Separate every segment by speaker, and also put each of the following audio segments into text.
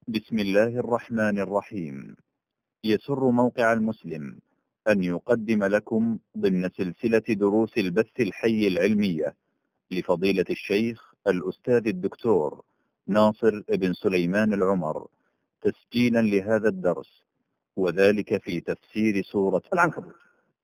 Speaker 1: بسم الله الرحمن الرحيم. يسر موقع المسلم أن يقدم لكم ضمن سلسلة دروس البث الحي العلمية لفضيلة الشيخ الأستاذ الدكتور ناصر بن سليمان العمر تسجيلا لهذا الدرس، وذلك في تفسير سورة
Speaker 2: العنكبوت.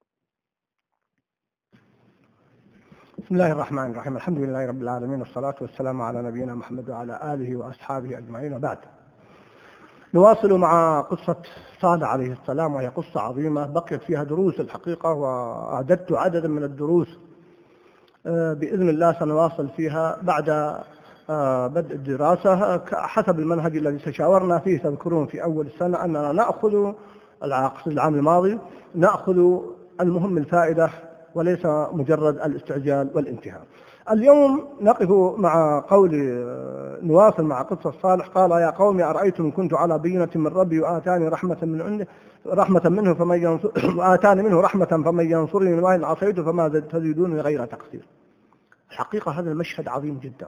Speaker 2: بسم الله الرحمن الرحيم. الحمد لله رب العالمين، والصلاة والسلام على نبينا محمد وعلى آله وأصحابه أجمعين، وبعد. نواصل مع قصة صالح عليه السلام، وهي قصة عظيمة بقيت فيها دروس الحقيقة، وأعددت عددا من الدروس بإذن الله سنواصل فيها بعد بدء الدراسة حسب المنهج الذي تشاورنا فيه. تذكرون في أول السنة أننا نأخذ العام الماضي نأخذ المهم الفائدة وليس مجرد الاستعجال والانتهاء. اليوم نقف مع قول نواصل مع قصة صالح. قال: يا قوم أرأيتم إن كنت على بينة من ربي وآتاني رحمة منه وآتاني منه رحمة فمن ينصرني من وإن عصيت فما تزيدونني غير تقصير. الحقيقة هذا المشهد عظيم جدا.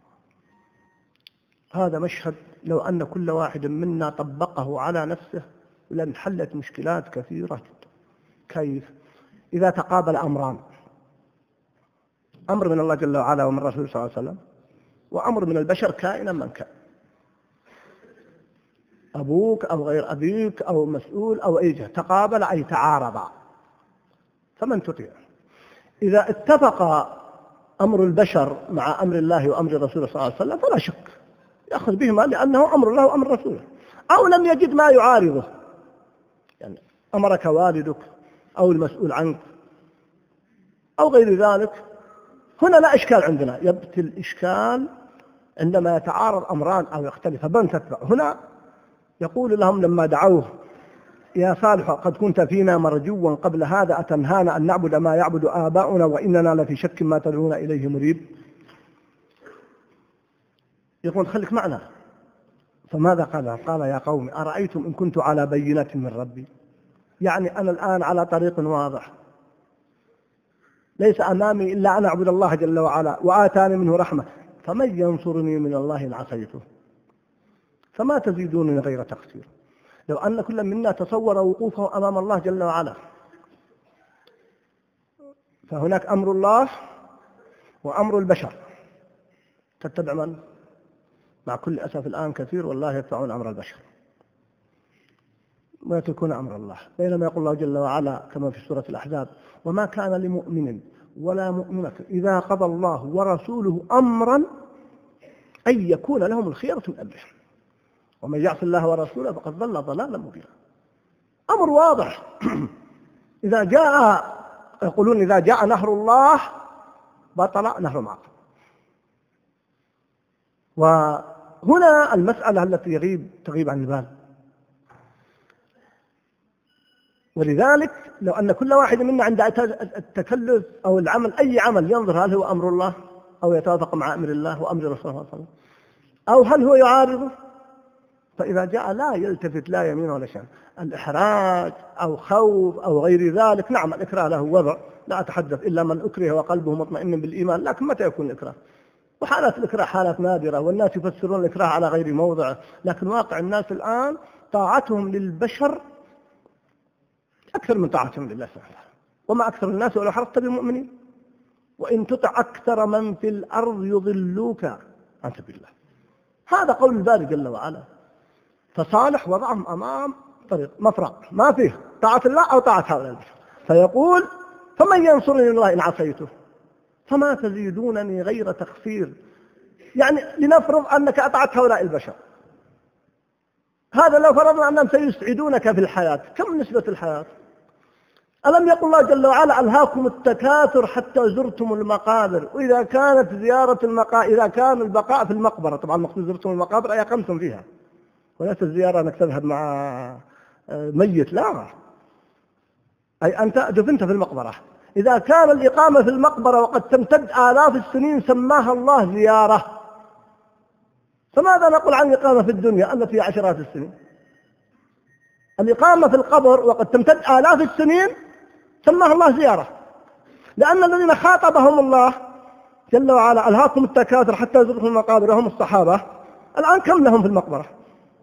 Speaker 2: هذا مشهد لو أن كل واحد منا طبقه على نفسه لانحلت مشكلات كثيرة جدا. كيف؟ إذا تقابل أمران، أمر من الله جل وعلا ومن رسوله صلى الله عليه وسلم، وأمر من البشر كائنا من كان، أبوك أو غير أبيك أو مسؤول أو أي جهة، تقابل أي تعارضا، فمن تطيع؟ إذا اتفق أمر البشر مع أمر الله وأمر رسوله صلى الله عليه وسلم فلا شك يأخذ بهما لأنه أمر الله وأمر رسوله. أو لم يجد ما يعارضه، يعني أمرك والدك أو المسؤول عنك أو غير ذلك، هنا لا إشكال عندنا. يبقى الإشكال عندما يتعارض أمران أو يختلف، فمن تتبع؟ هنا يقول لهم لما دعوه: يا صالح قد كنت فينا مرجوا قبل هذا، أتنهانا أن نعبد ما يعبد آباؤنا وإننا لفي شك ما تدعونا إليه مريب. يقول: خليك معنا. فماذا قال؟ قال: يا قوم أرأيتم إن كنت على بينة من ربي، يعني أنا الآن على طريق واضح، ليس أمامي إلا أن أعبد الله جل وعلا، وآتاني منه رحمة، فمن ينصرني من الله إن عصيته فما تزيدونني غير تقصير. لو أن كل منا تصور وقوفه أمام الله جل وعلا، فهناك أمر الله وأمر البشر، تتبع من؟ مع كل أسف الآن كثير والله يتبعون أمر البشر ويتركون أمر الله، بينما يقول الله جل وعلا كما في سورة الأحزاب: وما كان لمؤمن ولا مؤمنة إذا قضى الله ورسوله أمرا أن يكون لهم الخيرة من أمرهم ومن يعص الله ورسوله فقد ضل ضلالا مبينا. أمر واضح. إذا جاء، يقولون إذا جاء نهر الله بطل نهر معه. وهنا المسألة التي تغيب عن البال. ولذلك لو أن كل واحد منا عند التكلف أو العمل، أي عمل، ينظر هل هو أمر الله أو يتوافق مع أمر الله وأمر رسوله صلى الله عليه وسلم، أو هل هو يعارضه. فإذا جاء لا يلتفت لا يمين ولا شمال، الإحراج أو خوف أو غير ذلك. نعم الإكراه له وضع، لا أتحدث إلا من أكره وقلبه مطمئن بالإيمان، لكن متى يكون الإكراه؟ وحالات الإكراه حالات نادرة، والناس يفسرون الإكراه على غير موضعه، لكن واقع الناس الآن طاعتهم للبشر أكثر من طاعتهم لله سبحانه. وما أكثر الناس ولو حرصت بمؤمنين، وإن تطع أكثر من في الأرض يضلوك عن سبيل الله. هذا قول الباري جل وعلا. فصالح وضعهم أمام طريق مفرق ما فيه طاعة الله أو طاعة هؤلاء البشر، فيقول: فمن ينصرني من الله إن عصيته فما تزيدونني غير تقصير. يعني لنفرض أنك أطعت هؤلاء البشر، هذا لو فرضنا أنهم سيسعدونك في الحياة، كم نسبة الحياة؟ ألم يقل الله جل وعلا: ألهاكم التكاثر حتى زرتم المقابر. وإذا كانت زيارة المقابر، إذا كان البقاء في المقبرة، طبعا مقصود زرتم المقابر أي أقمتم فيها، وليس الزيارة أنك تذهب مع ميت، لا، أي أنت دفنت في المقبرة. إذا كان الإقامة في المقبرة وقد تمتد آلاف السنين سماها الله زيارة، فماذا نقول عن الإقامة في الدنيا التي هي عشرات السنين؟ الإقامة في القبر وقد تمتد آلاف السنين سماها الله زيارة، لأن الذين خاطبهم الله جل وعلا: ألهاكم التكاثر حتى زرتم المقابر، هم الصحابة، الآن كم لهم في المقبرة؟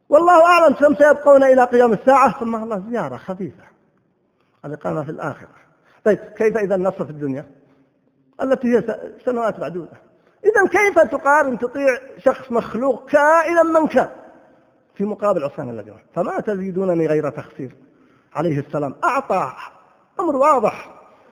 Speaker 2: والله أعلم كم سيبقون إلى قيام الساعة، ثم الله زيارة خفيفة الإقامة في الآخرة. طيب كيف إذا النصر في الدنيا التي هي سنوات معدودة؟ إذا كيف تقارن تطيع شخص مخلوق كائنا من كان في مقابل عصيان الذي؟ فما تزيدونني غير تخسير. عليه السلام أعطى أمر واضح،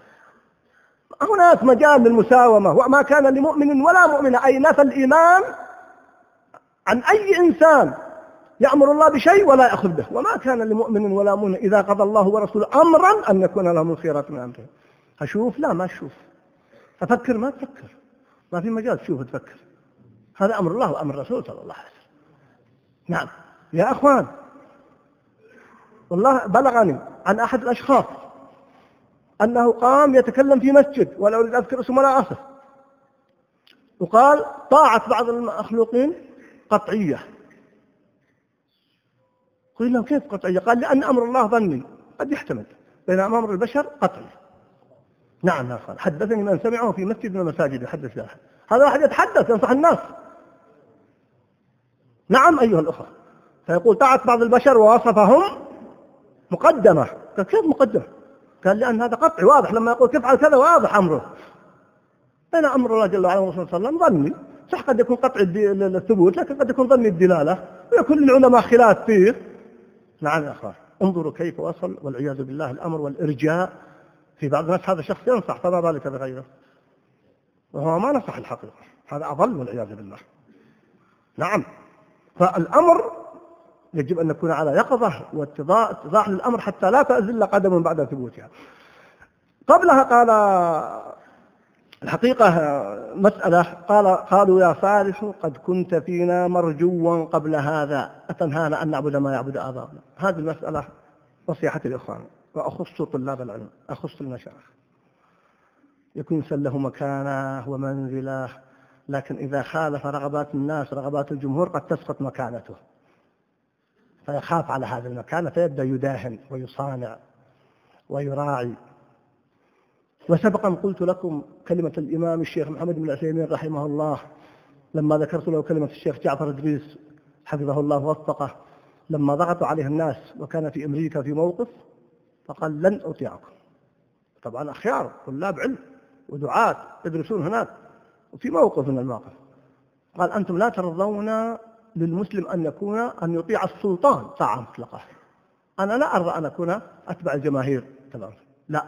Speaker 2: هناك مجال للمساومة، وما كان لمؤمن ولا مؤمنة، أي نفى الإيمان عن أي إنسان يأمر الله بشيء ولا يأخذ به، وما كان لمؤمن ولا مؤمنة إذا قضى الله ورسوله أمرا أن يكون لهم الخيرة من أمره. أشوف؟ لا ما أشوف. أفكر؟ ما تفكر، ما في مجال تشوف تفكر. هذا أمر الله وأمر الرسول صلى الله عليه وسلم. نعم يا أخوان، والله بلغني عن أحد الأشخاص أنه قام يتكلم في مسجد، ولا أريد أذكر اسمه ولا أصف، وقال طاعة بعض المخلوقين قطعية. قلنا له كيف قطعية؟ قال لأن أمر الله ظني قد يحتمل، بينما أمر البشر قطعي. نعم يا أخوان، حدثني من سمعه في مسجد من المساجد يحدث له، هذا واحد يتحدث ينصح الناس. نعم أيها الأخوة، فيقول طاعة بعض البشر ووصفهم مقدمة. قال كيف مقدمة؟ قال لأن هذا قطعي واضح، لما يقول تفعل كذا واضح أمره. بين أمر الله جل وعلا ورسوله صلى الله عليه وسلم ظني، صح قد يكون قطعي الثبوت، لكن قد يكون ظني الدلالة، ويكون للعلماء خلاف فيه. نعم يا أخوان، انظروا كيف وصل والعياذ بالله الأمر والإرجاء في بعض الناس. هذا الشخص ينصح، فما بالك بغيره، وهو ما نصح الحقيقة، هذا أضل والعياذ بالله. نعم، فالأمر يجب أن نكون على يقظة واتضاح للأمر حتى لا تأزل قدم بعد ثبوتها. قبلها قال الحقيقة مسألة، قالوا يا صالح قد كنت فينا مرجوا قبل هذا، أتنهانا أن نعبد ما يعبد آباؤنا. هذه المسألة نصيحتي للإخوان، وأخص طلاب العلم، أخص المشايخ، يكون له مكانه ومنزله، لكن إذا خالف رغبات الناس رغبات الجمهور قد تسقط مكانته، فيخاف على هذه المكانة فيبدأ يداهن ويصانع ويراعي. وسبقا قلت لكم كلمة الإمام الشيخ محمد بن عثيمين رحمه الله لما ذكرت له كلمة الشيخ جعفر إدريس حفظه الله ووفقه، لما ضغطوا عليه الناس وكان في أمريكا في موقف، فقال لن أطيعكم. طبعا أخيار طلاب علم ودعاة يدرسون هناك، وفي موقف من المواقف قال أنتم لا ترضون للمسلم أن يطيع السلطان طاعة مطلقة، أنا لا أرضى أن أكون أتبع الجماهير تمام، لا.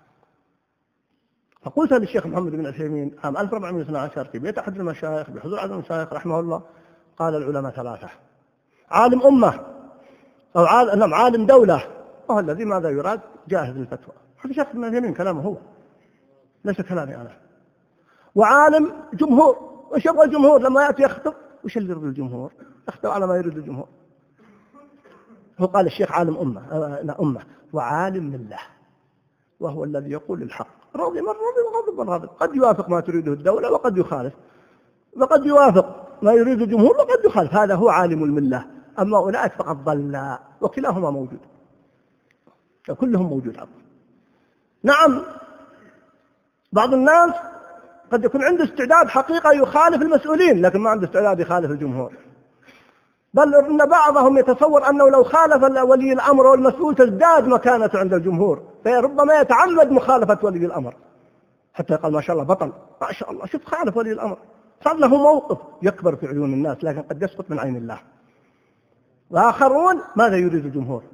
Speaker 2: فقلت للشيخ محمد بن عثيمين عام 1412 في بيت أحد المشايخ بحضور أحد المشايخ رحمه الله، قال العلماء ثلاثة: عالم أمة، أو عالم دولة، وهو الذي ماذا يراد جاهز للفتوى. هذا الشيخ ابن عثيمين كلامه هو، ليس كلامي أنا. وعالم جمهور، وش يبغى الجمهور لما يأتي يخطب؟ وش اللي يريد الجمهور؟ يخطب على ما يريد الجمهور. هو قال الشيخ عالم أمة وعالم ملة، وهو الذي يقول الحق، راضي من راضي وغاضب من غاضب، قد يوافق ما تريده الدولة وقد يخالف، وقد يوافق ما يريد الجمهور وقد يخالف. هذا هو عالم الملة. أما أولئك فقد ضل، وكلاهما موجود، كلهم موجود. نعم، بعض الناس قد يكون عنده استعداد حقيقة يخالف المسؤولين، لكن ما عنده استعداد يخالف الجمهور. بل إن بعضهم يتصور أنه لو خالف ولي الأمر والمسؤول تزداد مكانته عند الجمهور، فربما يتعمد مخالفة ولي الأمر حتى يقال ما شاء الله بطل، ما شاء الله شوف خالف ولي الأمر، صار له موقف يكبر في عيون الناس، لكن قد يسقط من عين الله. وآخرون ماذا يريد الجمهور؟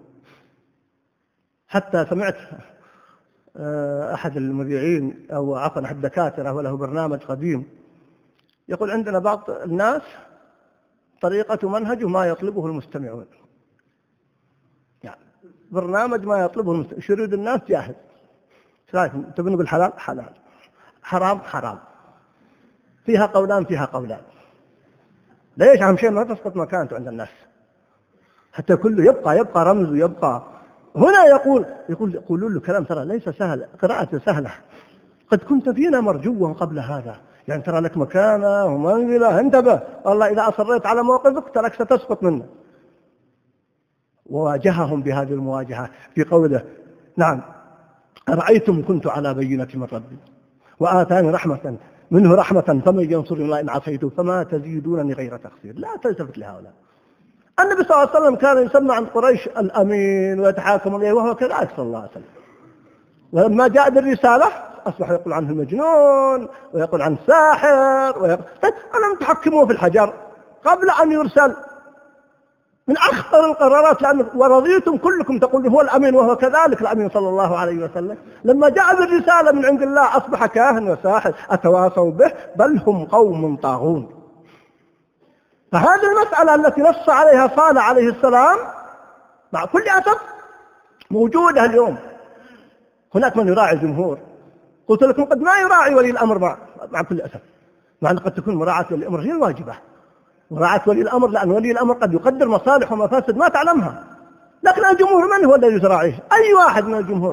Speaker 2: حتى سمعت أحد المذيعين أو عفوا أحد الدكاترة وله برنامج قديم يقول عندنا بعض الناس طريقة منهجه ما يطلبه المستمعون، يعني برنامج ما يطلبه المستمعون، يريد الناس جاهز. شايفين تبنوا بالحلال حلال، حرام حرام، فيها قولان فيها قولان. ليش؟ أهم شيء ما تسقط مكانته عند الناس، حتى كله يبقى رمز ويبقى. هنا يقولون له كلام ترى ليس سهل، قراءته سهلة. قد كنت فينا مرجوا قبل هذا، يعني ترى لك مكانة ومنزلة، انتبه والله إذا أصريت على موقفك تراك ستسقط منه. وواجههم بهذه المواجهة في قوله: نعم أرأيتم كنت على بينة من ربي وآتاني رحمة منه رحمة فمن ينصرني الله إن عصيته فما تزيدونني غير تخسير. لا تلتفت لهؤلاء، النبي صلى الله عليه وسلم كان يسمى عند قريش الأمين ويتحاكم إليه وهو كذلك صلى الله عليه وسلم. ولما جاء بالرسالة أصبح يقول عنه المجنون ويقول عنه ساحر ألم تحكموه في الحجر قبل أن يرسل؟ من أخطر القرارات، لأن ورضيتم كلكم تقول هو الأمين وهو كذلك الأمين صلى الله عليه وسلم. لما جاء بالرسالة من عند الله أصبح كاهن وساحر أتواصوا به بل هم قوم طاغون. فهذه المسألة التي نص عليها صالح عليه السلام مع كل أسف موجودة اليوم. هناك من يراعي الجمهور، قلت لكم قد ما يراعي ولي الأمر مع كل أسف، مع أن قد تكون مراعاة ولي الأمر هي الواجبة، مراعاة ولي الأمر، لأن ولي الأمر قد يقدر مصالح ومفاسد ما تعلمها. لكن الجمهور من هو الذي يراعيه؟ أي واحد من الجمهور.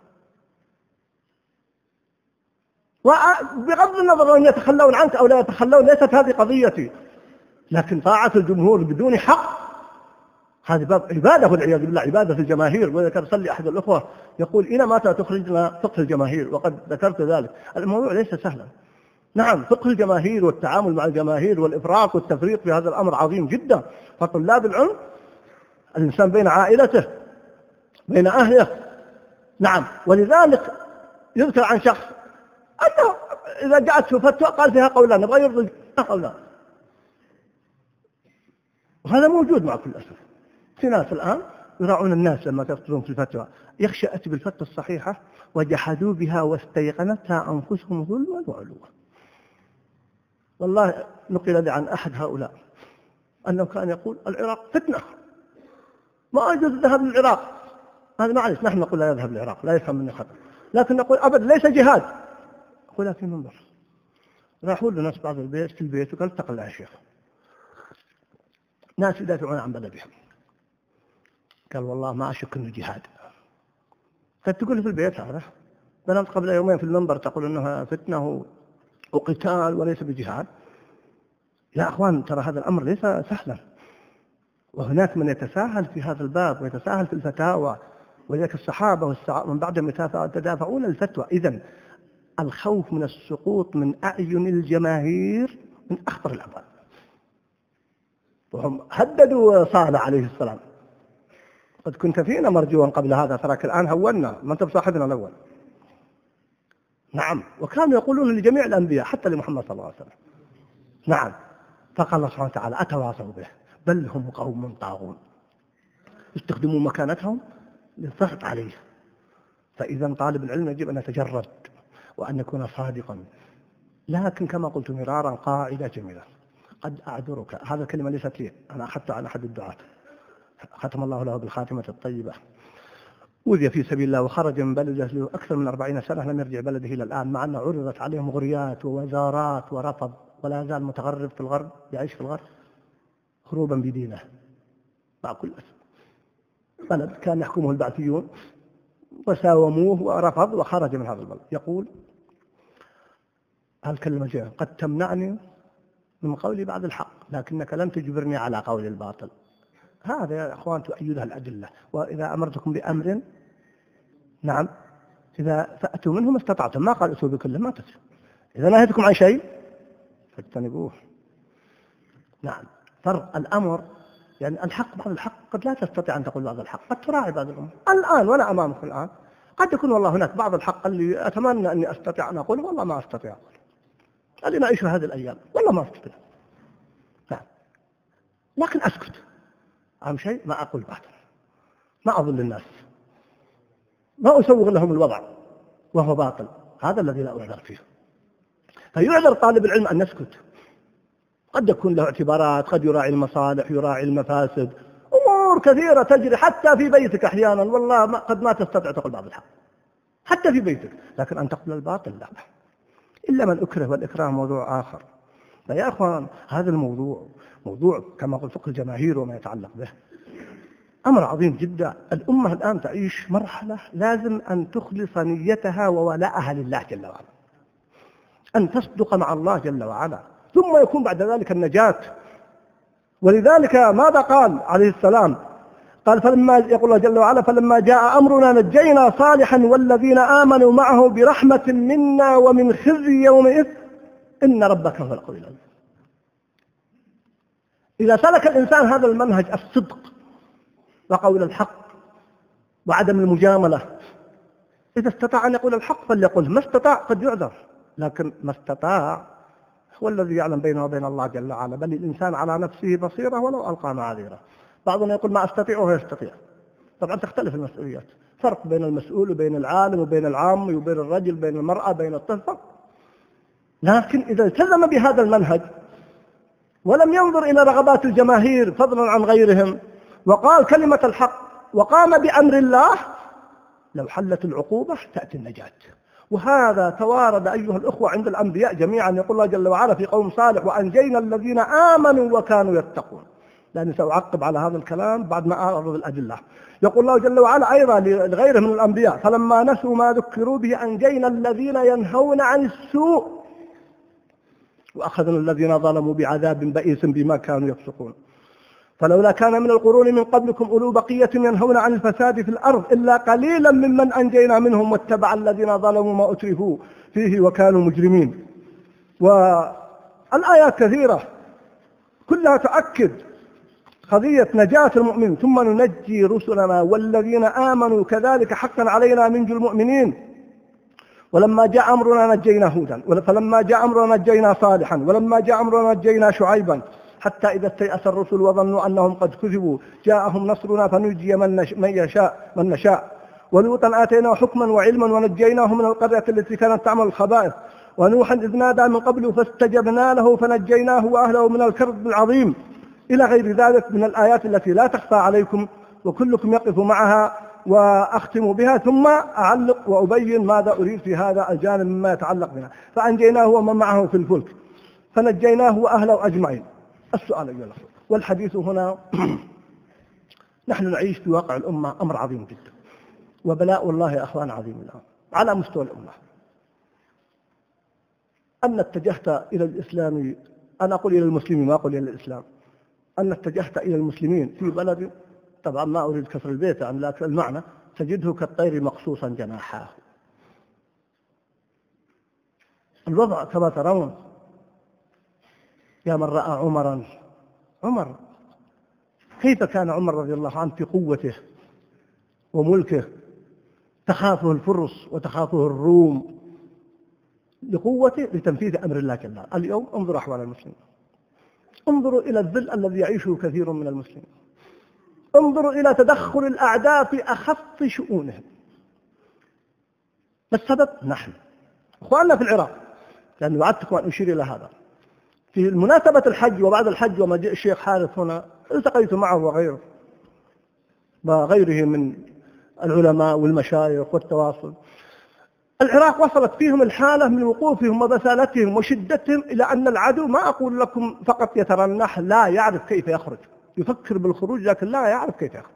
Speaker 2: وبغض النظر أن يتخلون عنك أو لا يتخلون، ليست هذه قضيتي، لكن طاعة الجمهور بدون حق هذه باب عبادة والعياذ بالله، عبادة الجماهير. وذكر صلي أحد الأخوة يقول إلى متى تخرجنا فقه الجماهير؟ وقد ذكرت ذلك. الموضوع ليس سهلا. نعم، فقه الجماهير والتعامل مع الجماهير والإفراط والتفريط في هذا الأمر عظيم جدا. فطلاب العلم الإنسان بين عائلته بين أهله. نعم، ولذلك يذكر عن شخص أنه إذا جاءته فتوى قال فيها قولان، نبغى يرضي قولان، وهذا موجود مع كل أسف. في ناس الآن يراعون الناس لما تفتون في الفتوى، يخشى أتي بالفتوى الصحيحة وجحدوا بها واستيقنتها أنفسهم ظلما وعلوا. والله نقل لي عن أحد هؤلاء أنه كان يقول العراق فتنة، ما يجوز الذهاب للعراق. هذا معلش، نحن نقول لا يذهب للعراق، لا يفهم مني خطأ، لكن نقول أبدا ليس جهاد. أقول لكن منظر راحوا له ناس بعض البيت في البيت وقال اتق يا شيخ، ناس يدافعون عن بلدهم. قال والله ما أشك أنه جهاد. فتقول في البيت هذا بنمت قبل يومين في المنبر تقول أنها فتنة وقتال وليس بجهاد. يا أخوان ترى هذا الأمر ليس سهلا، وهناك من يتساهل في هذا الباب ويتساهل في الفتاوى، وذلك الصحابة من بعدهم يتدافعون الفتوى. إذن الخوف من السقوط من أعين الجماهير من أخطر الأمر. وهم هددوا صالح عليه السلام، قد كنت فينا مرجوا قبل هذا تراك الآن هونا، ما أنت بصاحبنا الأول. نعم، وكانوا يقولون لجميع الأنبياء حتى لمحمد صلى الله عليه وسلم. نعم، فقال الله سبحانه وتعالى أتواصوا به بل هم قوم طاغون، يستخدمون مكانتهم للضغط عليه. فإذا طالب العلم يجب أن يتجرد وأن يكون صادقا. لكن كما قلت مرارا قاعدة جميلة، قد أعذرك، هذا الكلمة ليست لي، أنا أخذتها عن أحد الدعاة ختم الله له بالخاتمة الطيبة. وذي في سبيل الله وخرج من بلده له أكثر من 40 سنة لم يرجع بلده إلى الآن، مع أن عرضت عليه مغريات ووزارات ورفض، ولا زال متغرب في الغرب، يعيش في الغرب هروبا بدينه مع كل أسف. بلد كان يحكمه البعثيون وساوموه ورفض وخرج من هذا البلد. يقول هالكلمة جاء قد تمنعني من قولي بعد الحق لكنك لن تجبرني على قول الباطل. هذا يا أخوان تؤيدها الأدلة. وإذا أمرتكم بأمر، نعم، إذا فأتوا منه ما استطعتم، ما قال أتوا بكله، ما تسوا. إذا نهيتكم عن شيء فاجتنبوه. نعم، فرق الأمر، يعني الحق بعض الحق قد لا تستطيع أن تقول بعض الحق، قد تراعي بعض الأمور. الآن وأنا أمامكم الآن قد يكون والله هناك بعض الحق اللي أتمنى أني أستطيع أن أقول والله ما أستطيع أقول، اللي نعيش هذه الأيام والله ما أستطيع. نعم، لكن أسكت. أهم شيء ما أقول باطل، ما أضل الناس، ما أسوغ لهم الوضع وهو باطل، هذا الذي لا أعذر فيه. فيعذر طالب العلم أن يسكت، قد يكون له اعتبارات، قد يراعي المصالح يراعي المفاسد، أمور كثيرة تجري حتى في بيتك أحيانا، والله قد ما تستطيع تقول بعض الحق حتى في بيتك، لكن أن تقول الباطل لا، إلا من أكره، والإكراه موضوع آخر. فيا أخوان هذا الموضوع موضوع كما قلت فقه الجماهير وما يتعلق به أمر عظيم جدا. الأمة الآن تعيش مرحلة لازم أن تخلص نيتها وولاءها لله جل وعلا، أن تصدق مع الله جل وعلا، ثم يكون بعد ذلك النجاة. ولذلك ماذا قال عليه السلام؟ قال فلما يقول الله جل وعلا فلما جاء أمرنا نجينا صالحا والذين آمنوا معه برحمة منا ومن خزي يومئذ إن ربك هو القوي العزيز. إذا سلك الإنسان هذا المنهج الصدق وقول الحق وعدم المجاملة، إذا استطاع أن يقول الحق فليقول، ما استطاع قد يعذر، لكن ما استطاع هو الذي يعلم بينه وبين الله جل وعلا، بل الإنسان على نفسه بصيرة ولو ألقى معاذيره. بعضنا يقول ما أستطيع وهو يستطيع. طبعا تختلف المسؤوليات، فرق بين المسؤول وبين العالم وبين العام وبين الرجل بين المرأة بين الطفل، لكن إذا التزم بهذا المنهج ولم ينظر إلى رغبات الجماهير فضلا عن غيرهم وقال كلمة الحق وقام بأمر الله، لو حلت العقوبة تأتي النجاة. وهذا توارد أيها الأخوة عند الأنبياء جميعا، يقول الله جل وعلا في قوم صالح وأنجينا الذين آمنوا وكانوا يتقون. لأني سأعقب على هذا الكلام بعد ما أعرض الأدلة. يقول الله جل وعلا أيضا لغيره من الأنبياء فلما نسوا ما ذكروا به أنجينا الذين ينهون عن السوء وأخذنا الذين ظلموا بعذاب بئيس بما كانوا يفسقون. فلولا كان من القرون من قبلكم أولو بقية ينهون عن الفساد في الأرض إلا قليلا ممن أنجينا منهم واتبع الذين ظلموا ما أترفوا فيه وكانوا مجرمين. والآيات كثيرة كلها تؤكد قضية نجاة المؤمن. ثم ننجي رسلنا والذين آمنوا كذلك حقا علينا ننجي المؤمنين. ولما جاء أمرنا نجينا هودا، فلما جاء أمرنا نجينا صالحا، ولما جاء أمرنا نجينا شعيبا، حتى إذا استيأس الرسل وظنوا أنهم قد كذبوا جاءهم نصرنا فنجي من نشاء. ولوطا آتيناه حكما وعلما ونجيناه من القرية التي كانت تعمل الخبائث. ونوحا إذ نادى من قبل فاستجبنا له فنجيناه وأهله من الكرب العظيم، إلى غير ذلك من الآيات التي لا تخفى عليكم وكلكم يقف معها. وأختم بها ثم أعلق وأبين ماذا أريد في هذا الجانب مما يتعلق بنا. فأنجيناه ومن معه في الفلك فنجيناه وأهله أجمعين. السؤال أيها الأخوة والحديث هنا نحن نعيش في واقع الأمة أمر عظيم جدا، وبلاء الله يا أخوان عظيم الآن على مستوى الأمة. أن اتجهت إلى الإسلام، أنا أقول إلى المسلمين ما أقول إلى الإسلام، أن اتجهت إلى المسلمين في بلد، طبعا ما أريد كسر البيت عن لكن المعنى، تجده كالطير مقصوصا جناحاه. الوضع كما ترون يا من رأى عمر كيف كان عمر رضي الله عنه في قوته وملكه، تخافه الفرس وتخافه الروم لقوته لتنفيذ أمر الله جل وعلا. اليوم انظروا أحوال المسلمين، انظروا إلى الذل الذي يعيشه كثير من المسلمين، انظروا إلى تدخل الأعداء في أخف شؤونهم. ما السبب؟ نحن أخواننا في العراق، لأن وعدتكم أن أشير إلى هذا في مناسبة الحج وبعد الحج ومجيء الشيخ حارث هنا، التقيت معه وغيره من العلماء والمشايخ والتواصل. العراق وصلت فيهم الحالة من وقوفهم وبسالتهم وشدتهم إلى أن العدو، ما أقول لكم فقط يترنح، لا يعرف كيف يخرج، يفكر بالخروج لكن لا يعرف كيف يخرج.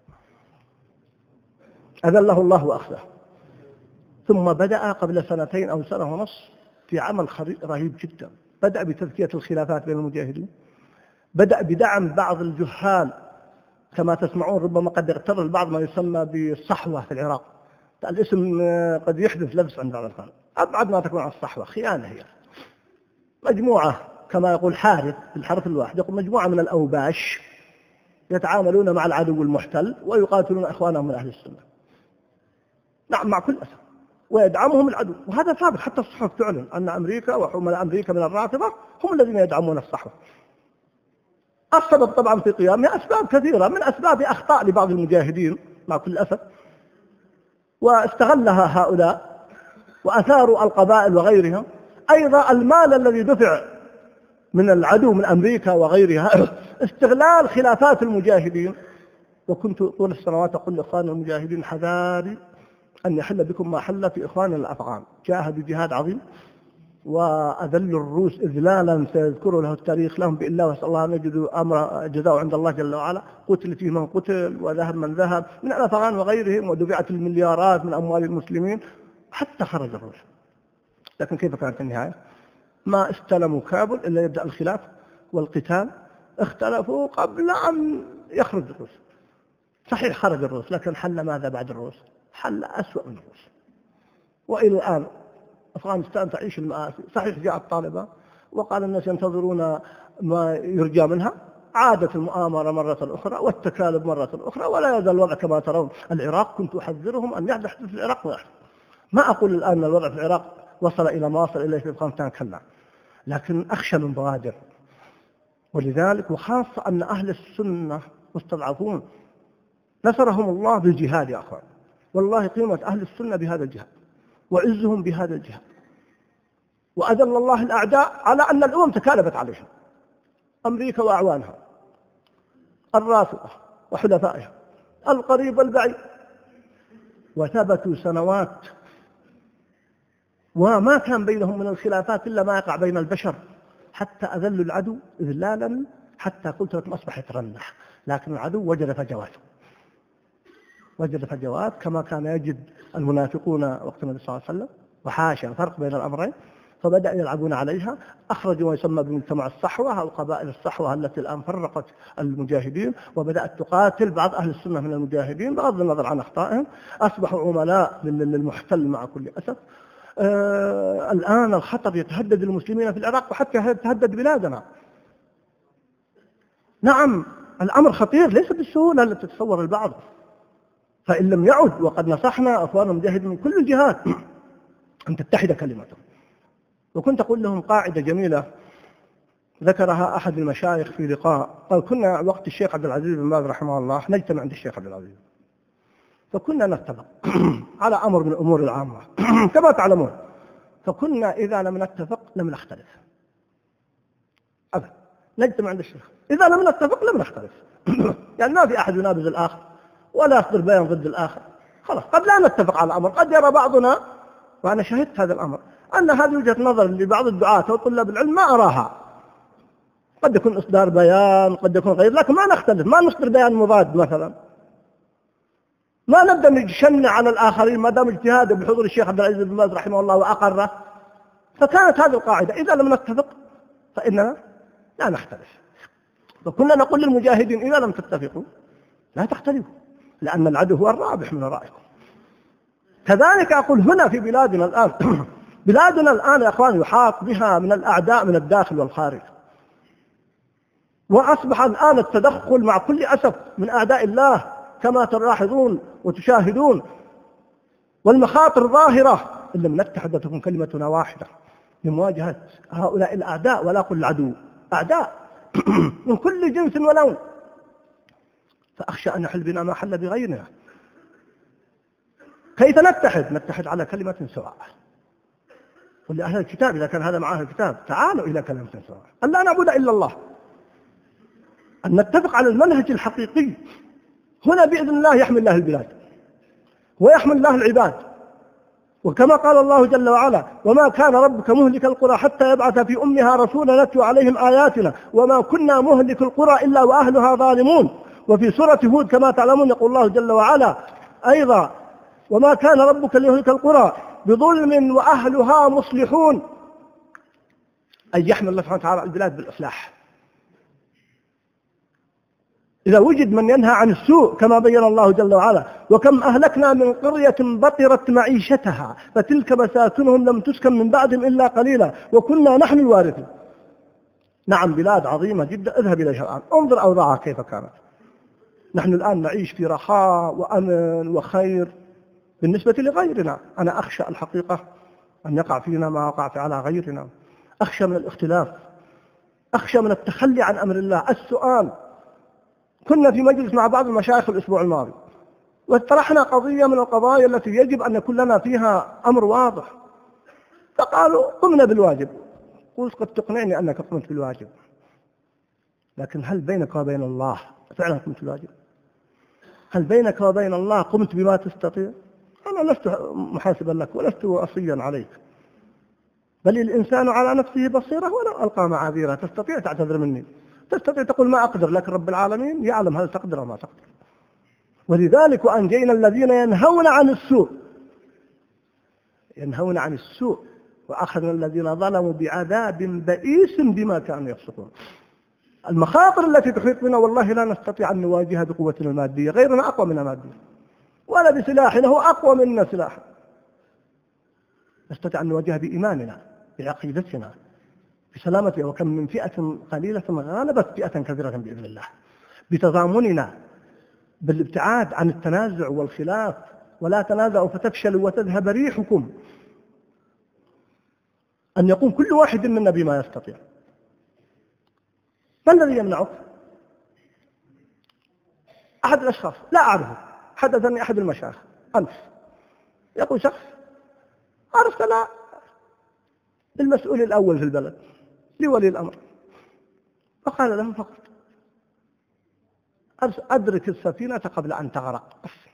Speaker 2: أذله الله وأخذه. ثم بدأ قبل سنتين أو سنة ونصف في عمل رهيب جدا، بدأ بتزكية الخلافات بين المجاهدين، بدأ بدعم بعض الجهال كما تسمعون، ربما قد يغتر البعض ما يسمى بالصحوة في العراق. الاسم قد يحدث لبس عند بعض الإخوان، أبعد ما تكون عن الصحوة، خيانة هي مجموعة كما يقول حارث بالحرف الواحد، يقول مجموعة من الأوباش يتعاملون مع العدو المحتل ويقاتلون إخوانهم من أهل السنة، نعم مع كل أسف، ويدعمهم العدو. وهذا ثابت، حتى الصحف تعلن أن أمريكا وحملاء أمريكا من الرافضة هم الذين يدعمون الصحوة. السبب طبعا في قيامها أسباب كثيرة، من أسباب أخطاء لبعض المجاهدين مع كل أسف، واستغلها هؤلاء وأثاروا القبائل وغيرها. أيضا المال الذي دفع من العدو من أمريكا وغيرها استغلال خلافات المجاهدين. وكنت طول السنوات أقول لإخواننا المجاهدين حذاري أن يحل بكم ما حل في إخواننا الأفغان، جاهدوا جهاد عظيم وأذلوا الروس إذلالا سيذكر له التاريخ لهم بإلا، وأسأل الله أن يجدوا أمر جزاء عند الله جل وعلا. قتل فيه من قتل وذهب من ذهب من الأفغان وغيرهم، ودفعت المليارات من أموال المسلمين حتى خرج الروس. لكن كيف كانت النهاية؟ ما استلموا كابل إلا يبدأ الخلاف والقتال، اختلفوا قبل أن يخرج الروس. صحيح خرج الروس، لكن حل ماذا بعد الروس؟ حل أسوأ من الروس. وإلى الآن أفغانستان تعيش المآسي. صحيح جاء الطالبان وقال الناس ينتظرون ما يرجى منها، عادت المؤامرة مرة أخرى والتكالب مرة أخرى، ولا يزال الوضع كما ترون. العراق كنت أحذرهم أن يحدث في العراق ويحدث. ما أقول الآن أن الوضع في العراق وصل إلى ما وصل إليه في أفغانستان، كلا، لكن أخشى من بوادر. ولذلك وخاصة أن أهل السنة مستضعفون، نصرهم الله بالجهاد يا أخوان. والله قيمة أهل السنة بهذا الجهاد وعزهم بهذا الجهاد، وأذل الله الأعداء على أن الأمم تكالبت عليهم، أمريكا وأعوانها، الرافضة وحلفائها القريب والبعيد، وثبتوا سنوات وما كان بينهم من الخلافات إلا ما يقع بين البشر، حتى أذلوا العدو إذلالا حتى قلت لكم أصبح يترنح. لكن العدو وجد فجوات كما كان يجد المنافقون وقت النبي صلى الله عليه وسلم، وحاشا فرق بين الأمرين، فبدأ يلعبون عليها. أخرجوا ما يسمى بمجتمع الصحوة أو قبائل الصحوة التي الآن فرقت المجاهدين، وبدأت تقاتل بعض أهل السنة من المجاهدين بغض النظر عن أخطائهم، أصبحوا عملاء للمحتل مع كل أسف. الآن الخطر يتهدد المسلمين في العراق وحتى يتهدد بلادنا. نعم الأمر خطير ليس بالسهولة التي تتصور البعض، فإن لم يعد، وقد نصحنا أخواننا المجاهدين من كل الجهات أن تتحد كلمتهم. وكنت أقول لهم قاعدة جميلة ذكرها أحد المشايخ في لقاء، قال كنا وقت الشيخ عبد العزيز بن باز رحمه الله نجتمع عند الشيخ عبد العزيز، فكنا نتفق على أمر من الأمور العامة كما تعلمون، فكنا إذا لم نتفق لم نختلف أبدا. نجتمع عند الشيخ، إذا لم نتفق لم نختلف يعني ما في أحد ينابذ الآخر ولا يصدر بيان ضد الآخر، خلاص. قد لا نتفق على الأمر، قد يرى بعضنا، وأنا شهدت هذا الأمر، أن هذه وجهة نظر لبعض الدعاة وطلاب العلم ما أراها، قد يكون إصدار بيان قد يكون غير، لكن ما نختلف، ما نصدر بيان مضاد مثلا، ما نبدأ نشنع على الآخرين ما دام اجتهاده بحضور الشيخ عبد العزيز بن باز رحمه الله وأقره. فكانت هذه القاعدة، إذا لم نتفق فإننا لا نختلف. فكنا نقول للمجاهدين إذا لم تتفقوا لا تختلفوا، لأن العدو هو الرابح من ورائكم. كذلك أقول هنا في بلادنا الآن بلادنا الآن يا أخوان يحاط بها من الأعداء من الداخل والخارج، وأصبح الآن التدخل مع كل أسف من أعداء الله كما تلاحظون وتشاهدون، والمخاطر ظاهرة. إن لم نتحد تكون كلمتنا واحدة لمواجهة هؤلاء الأعداء، ولا قل العدو، أعداء من كل جنس ولون. فأخشى أن يحل بنا ما حل بغيرنا. كيف نتحد؟ نتحد على كلمة سواء. قل لأهل الكتاب إذا كان هذا معاه الكتاب تعالوا إلى كلمة سواء، أن لا نعبد إلا الله، أن نتفق على المنهج الحقيقي. هنا بإذن الله يحمل الله البلاد ويحمل الله العباد، وكما قال الله جل وعلا وما كان ربك مهلك القرى حتى يبعث في أمها رسولا نتلو عليهم آياتنا وما كنا مهلك القرى إلا وأهلها ظالمون. وفي سورة هود كما تعلمون يقول الله جل وعلا أيضا وما كان ربك ليهلك القرى بظلم وأهلها مصلحون، أي يحمل الله سبحانه وتعالى البلاد بالإصلاح. إذا وجد من ينهى عن السوء كما بين الله جل وعلا وكم أهلكنا من قرية بطرت معيشتها فتلك مساكنهم لم تسكن من بعدهم إلا قليلا وكنا نحن الوارثين. نعم بلاد عظيمة جدا، اذهب إليها الآن انظر أوضاعها كيف كانت. نحن الآن نعيش في رخاء وأمن وخير بالنسبة لغيرنا. أنا أخشى الحقيقة أن يقع فينا ما وقع على غيرنا، أخشى من الاختلاف، أخشى من التخلي عن أمر الله. السؤال، كنا في مجلس مع بعض المشايخ الأسبوع الماضي واطرحنا قضية من القضايا التي يجب أن يكون لنا فيها أمر واضح، فقالوا قمنا بالواجب. قلت قد تقنعني أنك قمت بالواجب، لكن هل بينك وبين الله فعلا قمت بالواجب؟ هل بينك وبين الله قمت بما تستطيع؟ أنا لست محاسبا لك ولست وصيا عليك، بل الإنسان على نفسه بصيرة ولو ألقى معاذيره. تستطيع تعتذر مني، تستطيع تقول ما أقدر، لكن رب العالمين يعلم هل تقدر وما تقدر. ولذلك وأنجينا الذين ينهون عن السوء وأخذنا الذين ظلموا بعذاب بئيس بما كانوا يفسقون. المخاطر التي تحيط بنا والله لا نستطيع أن نواجهها بقوتنا المادية، غيرنا أقوى منا ماديا، ولا بسلاحنا هو أقوى منا سلاحا. نستطيع أن نواجهها بإيماننا بعقيدتنا بسلامتها. وكم من فئة قليلة غالبت فئة كثيرة بإذن الله، بتضامننا، بالابتعاد عن التنازع والخلاف. ولا تنازعوا فتفشلوا وتذهب ريحكم. أن يقوم كل واحد منا بما يستطيع. ما الذي يمنعك؟ أحد الأشخاص لا أعرفه، حدثني أحد المشايخ أمس، يقول شخص أرسل المسؤول الأول في البلد لولي الأمر، فقال له فقط أدرك السفينة قبل أن تغرق.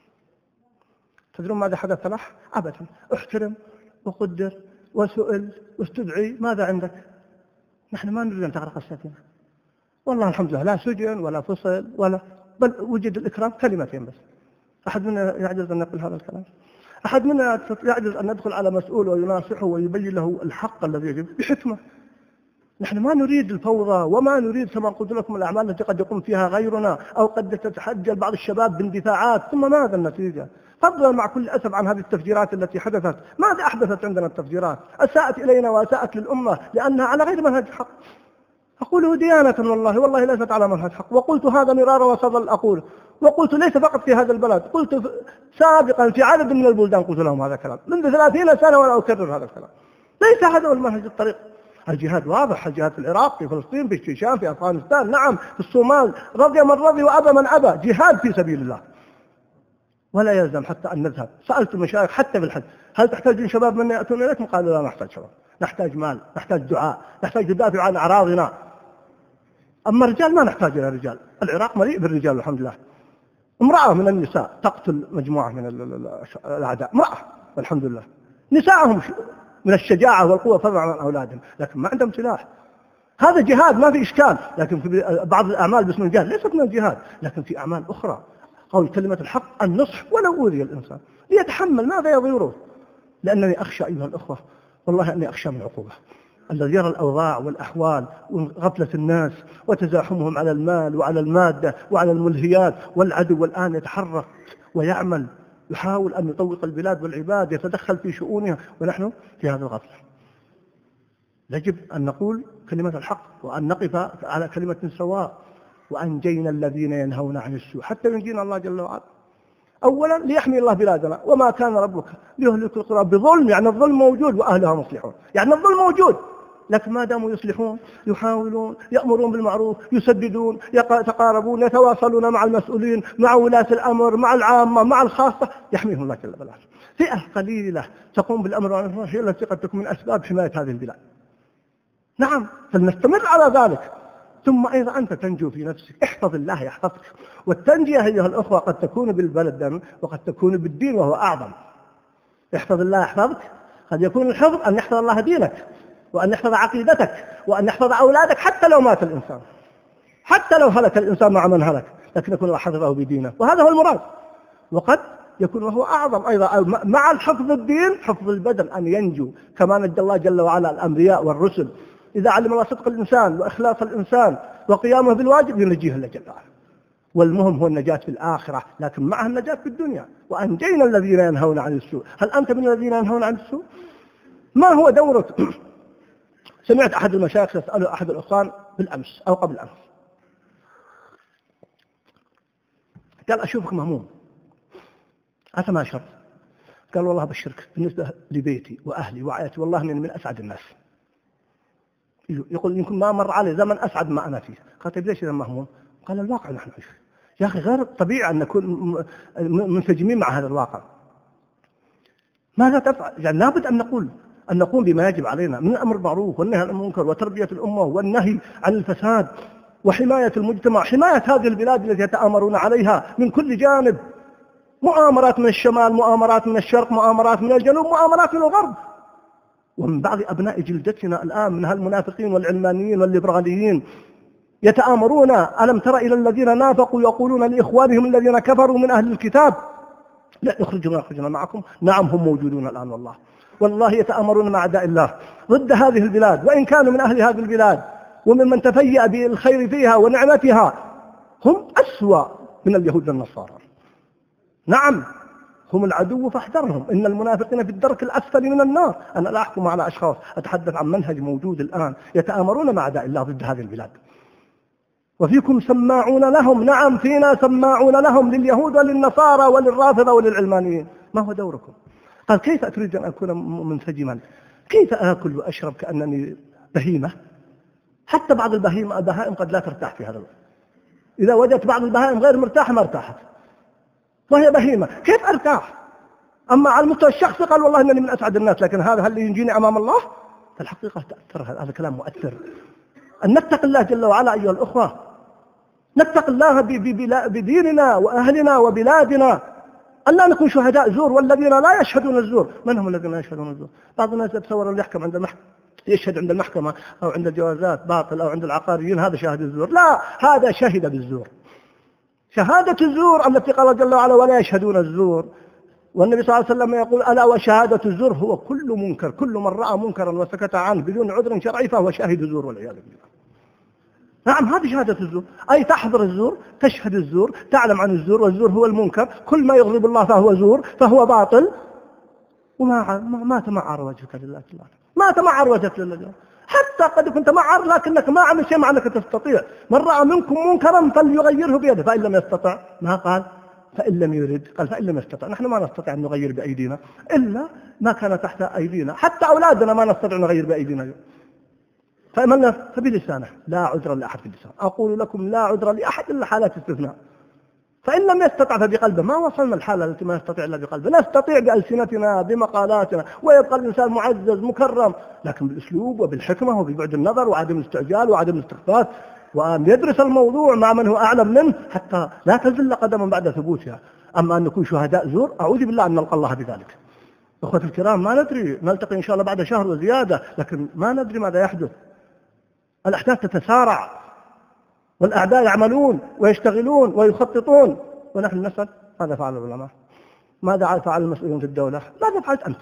Speaker 2: تدرون ماذا حدث له؟ أبدا. احترم وقدر وسئل واستدعي، ماذا عندك؟ نحن ما نريد أن تغرق السفينة، والله الحمد لله لا سجن ولا فصل ولا، بل وجد الإكرام كلمتين بس. أحد منا يعجز أن يقول هذا الكلام؟ أحد منا يعجز أن يدخل على مسؤول ويناصحه ويبين له الحق الذي يجب بحكمة؟ نحن ما نريد الفوضى، وما نريد كما قلت لكم الأعمال التي قد يقوم فيها غيرنا، أو قد تتحجل بعض الشباب باندفاعات، ثم ماذا النتيجة؟ فضلا مع كل أسف عن هذه التفجيرات التي حدثت. ماذا أحدثت عندنا التفجيرات؟ أساءت إلينا وأساءت للأمة لأنها على غير منهج حق. أقوله ديانة والله ليست على منهج حق، وقلت هذا مرارا وصدل أقوله، وقلت ليس فقط في هذا البلد، قلت سابقا في عدد من البلدان قلت لهم هذا الكلام منذ 30 سنة ولا أكرر هذا الكلام. ليس هذا هو المنهج الطريق. الجهاد واضح، الجهاد في العراق، في فلسطين، في الشيشان، في أفغانستان، نعم، في الصومال، رضي من رضي وأبى من أبى، جهاد في سبيل الله. ولا يلزم حتى أن نذهب. سألت المشايخ حتى في الحج، هل تحتاجون شباب من يأتون إليكم؟ قالوا لا نحتاج شباب، نحتاج مال، نحتاج دعاء، نحتاج ندافع عن أعراضنا. أما الرجال ما نحتاج إلى الرجال، العراق مليء بالرجال الحمد لله. امرأة من النساء تقتل مجموعة من الأعداء، امرأة والحمد لله. نساءهم من الشجاعة والقوة فضلا عن أولادهم، لكن ما عندهم سلاح. هذا جهاد ما في إشكال، لكن في بعض الأعمال باسم الجهاد ليست من الجهاد، لكن في أعمال أخرى قول كلمة الحق، النصح ولو أوذي الإنسان ليتحمل، ماذا يضيره؟ لأنني أخشى أيها الأخوة، والله أني أخشى من عقوبة الذي يرى الأوضاع والأحوال وغفلة الناس وتزاحمهم على المال وعلى المادة وعلى الملهيات، والعدو والآن يتحرك ويعمل، يحاول أن يطوق البلاد والعباد، يتدخل في شؤونها، ونحن في هذا الغفلة. يجب أن نقول كلمة الحق وأن نقف على كلمة سواء، وأنجينا الذين ينهون عن السوء حتى ينجينا الله جل وعلا. أولا ليحمي الله بلادنا، وما كان ربك ليهلك القرى بظلم، يعني الظلم موجود وأهلها مصلحون، يعني الظلم موجود، لكن ما داموا يصلحون، يحاولون، يأمرون بالمعروف، يسددون، يتقاربون، يتواصلون مع المسؤولين، مع ولاة الأمر، مع العامة، مع الخاصة، يحميهم الله جل وعلا. فئة قليلة تقوم بالأمر والنهي هي التي قد تكون من أسباب حماية هذه البلاد. نعم، فلنستمر على ذلك. ثم أيضا أنت تنجو في نفسك، احفظ الله يحفظك. والتنجية أيها الأخوة قد تكون بالبلد وقد تكون بالدين وهو أعظم. احفظ الله يحفظك، قد يكون الحفظ أن يحفظ الله دينك، وأن يحفظ عقيدتك، وأن يحفظ أولادك حتى لو مات الإنسان، حتى لو هلك الإنسان مع من هلك، لكن يكون الله حفظه بدينه، وهذا هو المراد. وقد يكون وهو أعظم أيضا مع الحفظ الدين حفظ البدن، أن ينجو كما نجى الله جل وعلا الأنبياء والرسل. إذا علم الله صدق الإنسان وإخلاص الإنسان وقيامه بالواجب ينجيه الله جل وعلا. والمهم هو النجاة في الآخرة، لكن معها النجاة في الدنيا. وأنجينا الذين ينهون عن السوء. هل أنت من الذين ينهون عن السوء؟ ما هو دورك؟ سمعت أحد المشايخ يسأله أحد الأخوان بالأمس أو قبل أمس، قال أشوفك مهموم، هذا ما شر. قال والله بشرك بالنسبة لبيتي وأهلي وعائلتي والله أنني من أسعد الناس. يقول يمكن ما مر علي زمن أسعد ما أنا فيه. قال طيب ليش إذا مهموم؟ قال الواقع نحن نعيش. يا أخي غير طبيعي أن نكون منسجمين مع هذا الواقع. ماذا تفعل؟ يعني لابد أن نقوم بما يجب علينا من الأمر بالمعروف والنهي عن المنكر وتربية الأمة والنهي عن الفساد وحماية المجتمع، حماية هذه البلاد التي يتآمرون عليها من كل جانب، مؤامرات من الشمال، مؤامرات من الشرق، مؤامرات من الجنوب، مؤامرات من الغرب، ومن بعض أبناء جلدتنا الآن من هالمنافقين والعلمانيين والليبراليين يتآمرون. ألم تر إلى الذين نافقوا يقولون لإخوانهم الذين كفروا من أهل الكتاب لا يخرجنا معكم؟ نعم هم موجودون الآن والله يتآمرون مع أعداء الله ضد هذه البلاد، وإن كانوا من أهل هذه البلاد وممن تفيأ بالخير فيها ونعمتها هم أسوأ من اليهود والنصارى. نعم هم العدو فاحذرهم، إن المنافقين في الدرك الأسفل من النار. أنا لا أحكم على أشخاص، أتحدث عن منهج موجود الآن يتآمرون مع أعداء الله ضد هذه البلاد. وفيكم سماعون لهم، نعم فينا سماعون لهم، لليهود وللنصارى وللرافضة وللعلمانيين. ما هو دوركم؟ قال كيف أتريد أن أكون منسجما؟ كيف آكل وأشرب كأنني بهيمة؟ حتى بعض البهائم قد لا ترتاح في هذا الوقت. إذا وجدت بعض البهائم غير مرتاحة ما ارتاحت وهي بهيمة، كيف أرتاح؟ أما على المستوى الشخصي قال والله إنني من أسعد الناس، لكن هذا هل ينجيني أمام الله؟ فالحقيقة تأثر هذا كلام مؤثر. أن نتق الله جل وعلا أيها الأخوة، نتق الله بديننا وأهلنا وبلادنا، أن لا نكون شهداء زور. والذين لا يشهدون الزور، من هم الذين لا يشهدون الزور؟ بعض الناس يتصور أن يحكم عند المحكمة، يشهد عند المحكمة أو عند الجوازات باطل أو عند العقاريين، هذا شاهد الزور. لا، هذا شهد بالزور. شهادة الزور التي قال جل وعلا ولا يشهدون الزور، والنبي صلى الله عليه وسلم يقول ألا وشهادة الزور هو كل منكر، كل من رأى منكرا وسكت عنه بدون عذر شرعي فهو شاهد الزور والعياذ بالله. نعم هذه شهادة الزور، أي تحضر الزور، تشهد الزور، تعلم عن الزور، والزور هو المنكر، كل ما يغضب الله فهو زور، فهو باطل. وما تمعر وجهك لله تعالى، ما تمعر وجهك لله، حتى قد كنت معر لكنك ما عمل شيء مع أنك تستطيع. من رأى منكم منكرا فليغيره بيده، فإن لم يستطع، ما قال فإن لم يرد، قال فإن لم يستطع. نحن ما نستطيع أن نغير بأيدينا إلا ما كان تحت أيدينا، حتى أولادنا ما نستطيع أن نغير بأيدينا. فمن فبلسانه، لا عذر لأحد في اللسان. أقول لكم لا عذر لأحد إلا حالات استثناء. فإن لم يستطع فبقلبه، ما وصلنا الحالة التي ما يستطيع إلا بقلبه. نستطيع بألسنتنا بمقالاتنا، ويبقى الإنسان معزز مكرم، لكن بالأسلوب وبالحكمة وببعد النظر وعدم الاستعجال وعدم الاستخفاف، وأن يدرس الموضوع مع من هو أعلم منه حتى لا تزل قدما بعد ثبوتها. أما أن نكون شهداء زور، أعوذ بالله أن نلقى الله بذلك. أخوة الكرام، ما ندري، نلتقي إن شاء الله بعد شهر وزيادة، لكن ما ندري ماذا يحدث. الأحداث تتسارع، والأعداء يعملون ويشتغلون ويخططون، ونحن نسأل ماذا فعل العلماء؟ ماذا فعل المسؤولون في الدولة؟ ماذا فعلت أنت؟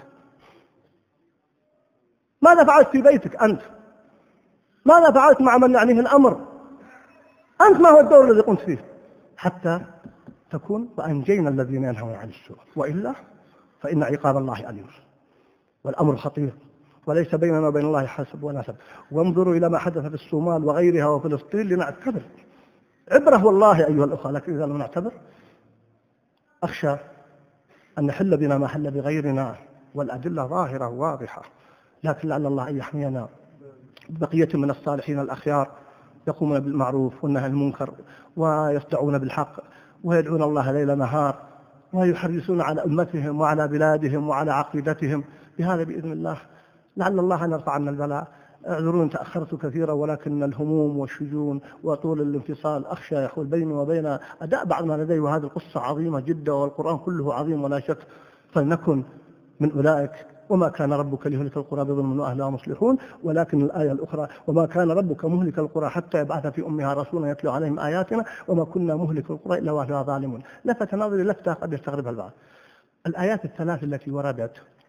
Speaker 2: ماذا فعلت في بيتك أنت؟ ماذا فعلت مع من يعنيه الأمر؟ أنت ما هو الدور الذي قمت فيه حتى تكون وأنجينا الذين ينهون عن السوء، وإلا فإن عقاب الله أليم والأمر خطير، وليس بيننا وبين الله حسب ونسب. وانظروا إلى ما حدث في الصومال وغيرها وفلسطين لنعتبر عبرة والله أيها الأخوة. لكن إذا لم نعتبر أخشى أن نحل بنا ما حل بغيرنا، والأدلة ظاهرة واضحة. لكن لعل الله أن يحمينا بقية من الصالحين الأخيار يقومون بالمعروف والنهي عن المنكر ويصدعون بالحق ويدعون الله ليل نهار ويحرصون على أمتهم وعلى بلادهم وعلى عقيدتهم. بهذا بإذن الله لعل الله أن يرفع عنا البلاء. اعذروني تأخرت كثيرا، ولكن الهموم والشجون وطول الانفصال أخشى يحول بيني وبين أداء بعض ما لدي، وهذه القصة عظيمة جدا والقرآن كله عظيم ولا شك. فلنكن من أولئك وما كان ربك ليهلك القرى بظلم وأهلها مصلحون. ولكن الآية الأخرى وما كان ربك مهلك القرى حتى يبعث في أمها رسولا يتلو عليهم آياتنا وما كنا مهلك القرى إلا وأهلها ظالمون. لفت نظري لفتة قد يستغربها البعض. الآيات الثلاث التي وردت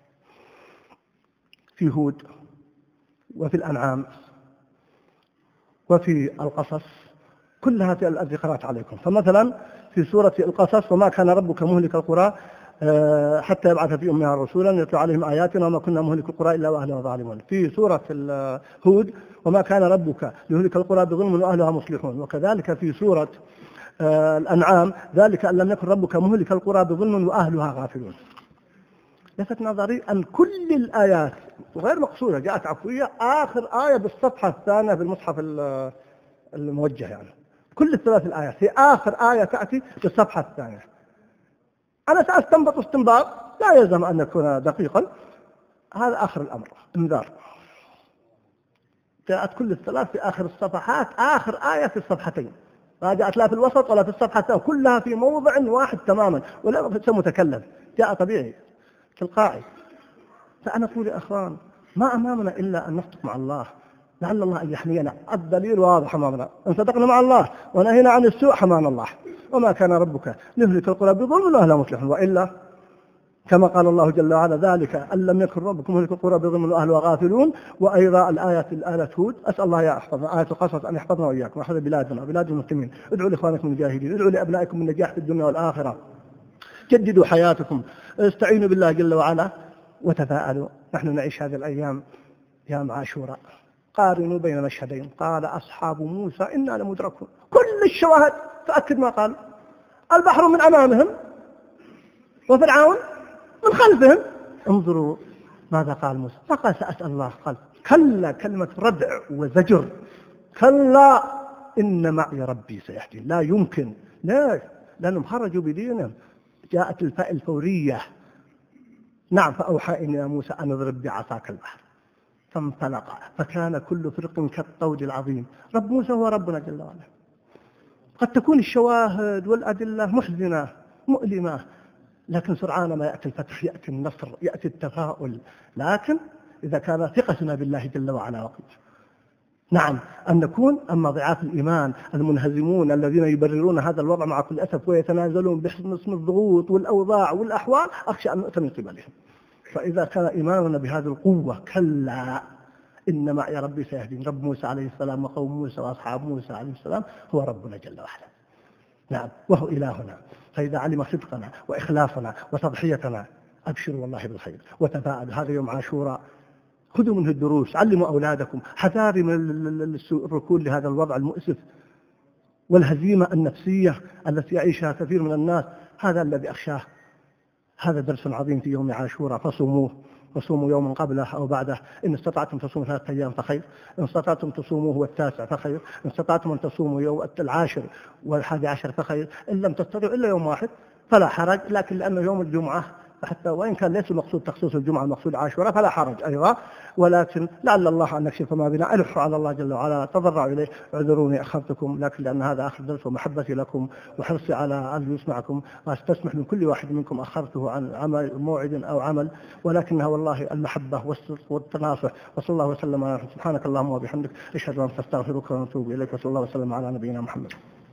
Speaker 2: في هود وفي الأنعام وفي القصص كلها التي قرأت عليكم. فمثلا في سورة القصص وما كان ربك مهلك القرى حتى يبعث في أمها رسولا يتلو عليهم آياتنا وما كنا مهلك القرى إلا وأهلها ظالمون. في سورة هود وما كان ربك ليهلك القرى بظلم وأهلها مصلحون. وكذلك في سورة الأنعام ذلك أن لم يكن ربك مهلك القرى بظلم وأهلها غافلون. لفت نظري أن كل الآيات وغير مقصودة جاءت عفوية آخر آية بالصفحة الثانية في المصحف الموجه، يعني كل الثلاث الآيات هي آخر آية تأتي في الصفحة الثانية. أنا سأستنبط استنباط لا يلزم أن يكون دقيقا، هذا آخر الأمر انذار. جاءت كل الثلاث في آخر الصفحات، آخر آية في الصفحتين، ما جاءت لا في الوسط ولا في الصفحة الثانية، كلها في موضع واحد تماما ولا متكلم، جاء طبيعي تلقائي. فأنا أقول يا أخوان ما أمامنا إلا أن نصدق مع الله، لعل الله أن يحمينا. الدليل واضح أمامنا، إن صدقنا مع الله ونهينا عن السوء حمانا الله. وما كان ربك ليهلك القرى بظلم وأهلها مصلحون، وإلا كما قال الله جل وعلا ذلك أن لم يكن ربكم مهلك القرى بظلم وأهلها غافلون. وأيضا الآية هود أسأل الله يا أحفظنا آية القصص أن يحفظنا وإياكم ويحفظ بلادنا وبلاد المسلمين. ادعوا لإخوانكم المجاهدين، ادعوا لأبنائكم بالنجاح في الدنيا والآخرة. جددوا حياتكم، استعينوا بالله جل وعلا وتفاءلوا. نحن نعيش هذه الأيام أيام عاشوراء. قارنوا بين مشهدين، قال أصحاب موسى إنا لمدركون، كل الشواهد تؤكد ما قال. البحر من أمامهم وفرعون من خلفهم. انظروا ماذا قال موسى، فقال سأسأل الله، قال كلا، كلمة ردع وزجر، كلا إن معي ربي سيهدين. لا يمكن، لا، لأنهم خرجوا بدينهم. جاءت الفاء الفورية. نعم، فأوحى إلى موسى أن اضرب بعصاك البحر فانطلق فكان كل فرق كالطود العظيم. رب موسى هو ربنا جل وعلا. قد تكون الشواهد والأدلة محزنة مؤلمة، لكن سرعان ما يأتي الفتح، يأتي النصر، يأتي التفاؤل. لكن إذا كان ثقتنا بالله جل وعلا وقوته. نعم، أن نكون أما ضعاف الإيمان المنهزمون الذين يبررون هذا الوضع مع كل أسف ويتنازلون بحسن اسم الضغوط والأوضاع والأحوال، أخشى أن نؤتى من قبلهم. فإذا كان إيماننا بهذه القوة، كلا إن معي ربي سيهدين. رب موسى عليه السلام وقوم موسى وأصحاب موسى عليه السلام هو ربنا جل وعلا. نعم، وهو إلهنا. فإذا علم صدقنا وإخلاصنا وتضحيتنا أبشروا والله بالخير وتفاءلوا. هذا يوم عاشوراء، خذوا منه الدروس، علموا أولادكم، حذاري من الركون لهذا الوضع المؤسف والهزيمة النفسية التي يعيشها كثير من الناس. هذا الذي أخشاه. هذا درس عظيم في يوم عاشوراء، فصوموه وصوموا يوما قبله أو بعده. إن استطعتم تصوموا 3 أيام فخير، إن استطعتم تصوموه والتاسع فخير، إن استطعتم أن تصوموا يوم العاشر وال11 فخير، إن لم تستطيعوا إلا يوم واحد فلا حرج. لكن لأنه يوم الجمعة، حتى وإن كان ليس المقصود تخصيص الجمعة، المقصود عاشوراء، فلا حرج أيضا. ولكن لعل الله أن يكشف ما بنا. ألحوا على الله جل وعلا، تضرعوا إليه، اعذروني أخرتكم، لكن لأن هذا آخر درس ومحبتي لكم وحرصي على أن يسمعكم وأستسمح من كل واحد منكم أخرته عن عمل موعد أو عمل، ولكنها والله المحبة والتناصح. وصلى الله وسلم على سبحانك اللهم وبحمدك، أشهد أن لا إله إلا أنت، أستغفرك ونتوب إليك. وصلى الله وسلم على نبينا محمد.